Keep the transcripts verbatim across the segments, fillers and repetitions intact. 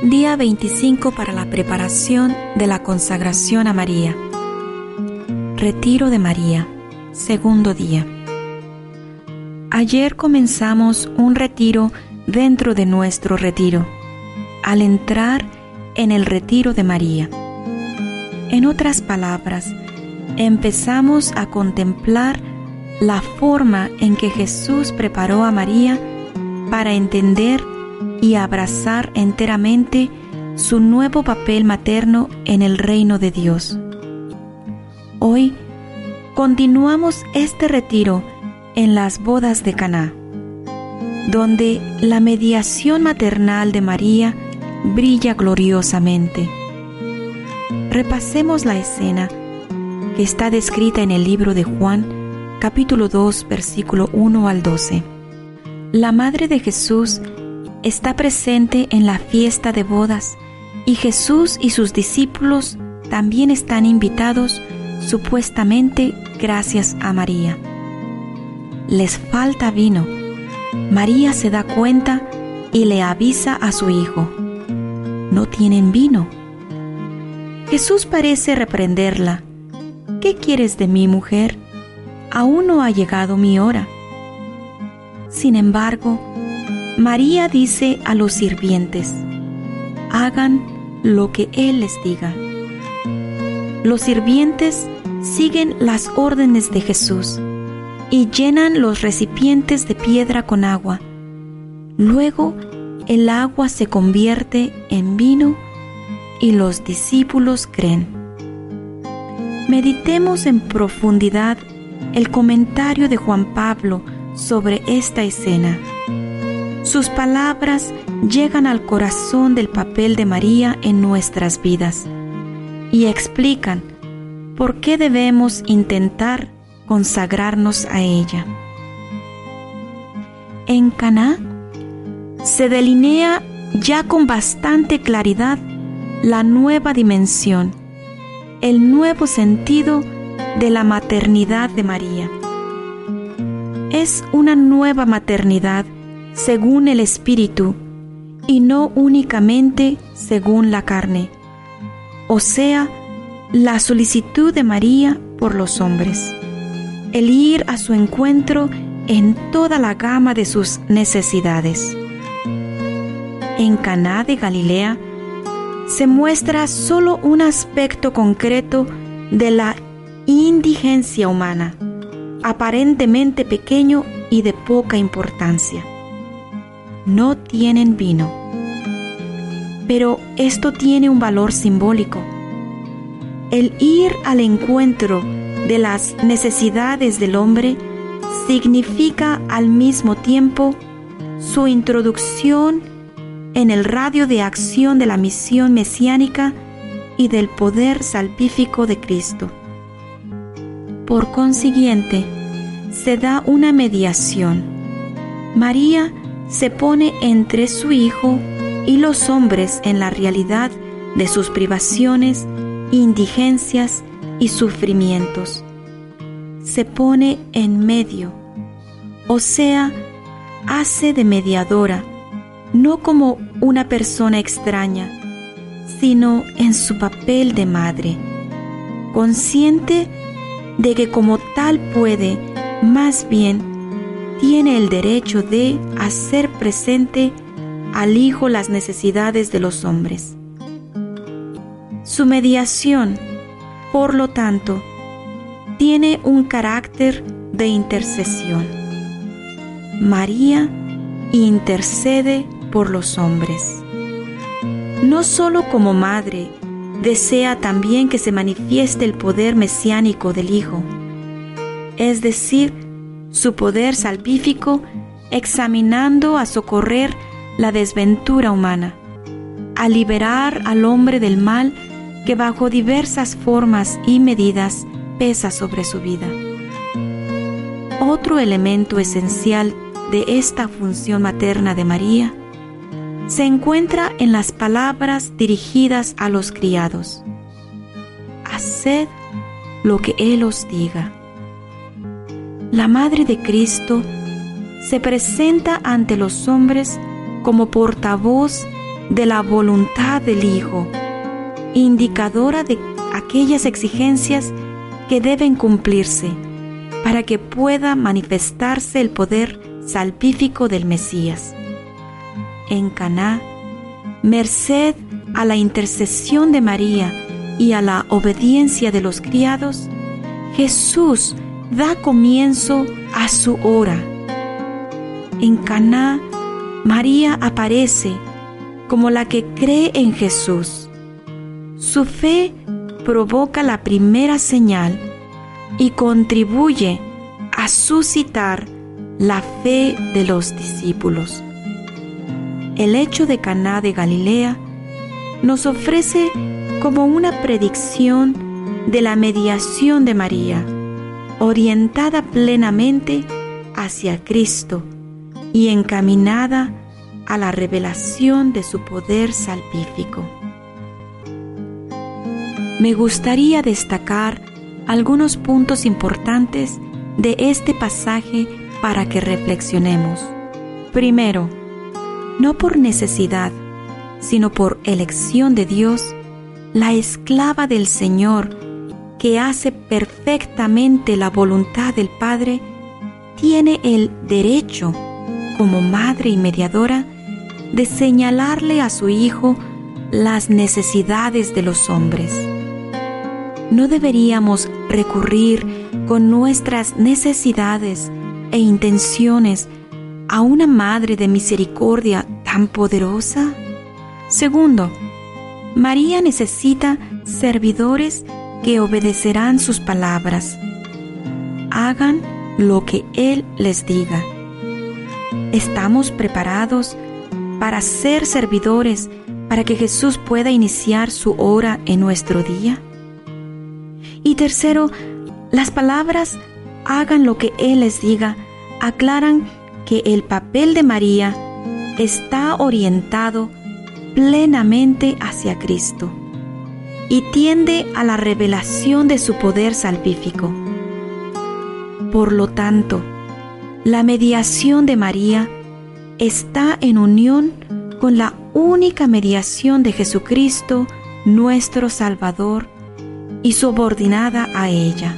Día veinticinco para la preparación de la consagración a María. Retiro de María, segundo día. Ayer comenzamos un retiro dentro de nuestro retiro, al entrar en el retiro de María. En otras palabras, empezamos a contemplar la forma en que Jesús preparó a María para entender y abrazar enteramente su nuevo papel materno en el reino de Dios. Hoy continuamos este retiro en las bodas de Caná, donde la mediación maternal de María brilla gloriosamente. Repasemos la escena que está descrita en el libro de Juan, capítulo dos, versículo uno al doce. La madre de Jesús está presente en la fiesta de bodas y Jesús y sus discípulos también están invitados supuestamente gracias a María. Les falta vino. María se da cuenta y le avisa a su hijo: no tienen vino. Jesús parece reprenderla: ¿qué quieres de mí, mujer? Aún no ha llegado mi hora. Sin embargo, María dice a los sirvientes: hagan lo que Él les diga. Los sirvientes siguen las órdenes de Jesús y llenan los recipientes de piedra con agua. Luego, el agua se convierte en vino y los discípulos creen. Meditemos en profundidad el comentario de Juan Pablo sobre esta escena. Sus palabras llegan al corazón del papel de María en nuestras vidas y explican por qué debemos intentar consagrarnos a ella. En Caná se delinea ya con bastante claridad la nueva dimensión, el nuevo sentido de la maternidad de María. Es una nueva maternidad según el Espíritu y no únicamente según la carne, o sea, la solicitud de María por los hombres, el ir a su encuentro en toda la gama de sus necesidades. En Caná de Galilea se muestra solo un aspecto concreto de la indigencia humana, aparentemente pequeño y de poca importancia. No tienen vino. Pero esto tiene un valor simbólico. El ir al encuentro de las necesidades del hombre significa al mismo tiempo su introducción en el radio de acción de la misión mesiánica y del poder salvífico de Cristo. Por consiguiente, se da una mediación. María se pone entre su Hijo y los hombres en la realidad de sus privaciones, indigencias y sufrimientos. Se pone en medio, o sea, hace de mediadora, no como una persona extraña, sino en su papel de madre, consciente de que como tal puede, más bien, tiene el derecho de hacer presente al Hijo las necesidades de los hombres. Su mediación, por lo tanto, tiene un carácter de intercesión. María intercede por los hombres. No solo como madre, desea también que se manifieste el poder mesiánico del Hijo, es decir, su poder salvífico, examinando a socorrer la desventura humana, a liberar al hombre del mal que bajo diversas formas y medidas pesa sobre su vida. Otro elemento esencial de esta función materna de María se encuentra en las palabras dirigidas a los criados: haced lo que Él os diga. La Madre de Cristo se presenta ante los hombres como portavoz de la voluntad del Hijo, indicadora de aquellas exigencias que deben cumplirse para que pueda manifestarse el poder salvífico del Mesías. En Caná, merced a la intercesión de María y a la obediencia de los criados, Jesús da comienzo a su hora. En Caná, María aparece como la que cree en Jesús. Su fe provoca la primera señal y contribuye a suscitar la fe de los discípulos. El hecho de Caná de Galilea nos ofrece como una predicción de la mediación de María, orientada plenamente hacia Cristo y encaminada a la revelación de su poder salvífico. Me gustaría destacar algunos puntos importantes de este pasaje para que reflexionemos. Primero, no por necesidad, sino por elección de Dios, la esclava del Señor, que hace perfectamente la voluntad del Padre, tiene el derecho, como madre y mediadora, de señalarle a su Hijo las necesidades de los hombres. No deberíamos recurrir con nuestras necesidades e intenciones a una Madre de misericordia tan poderosa. Segundo, María necesita servidores que obedecerán sus palabras. Hagan lo que Él les diga. ¿Estamos preparados para ser servidores para que Jesús pueda iniciar su obra en nuestro día? Y tercero, las palabras hagan lo que Él les diga aclaran que el papel de María está orientado plenamente hacia Cristo y tiende a la revelación de su poder salvífico. Por lo tanto, la mediación de María está en unión con la única mediación de Jesucristo, nuestro Salvador, y subordinada a ella.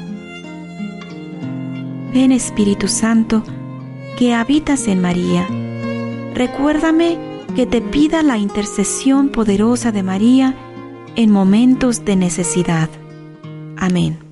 Ven, Espíritu Santo, que habitas en María, recuérdame que te pida la intercesión poderosa de María en momentos de necesidad. Amén.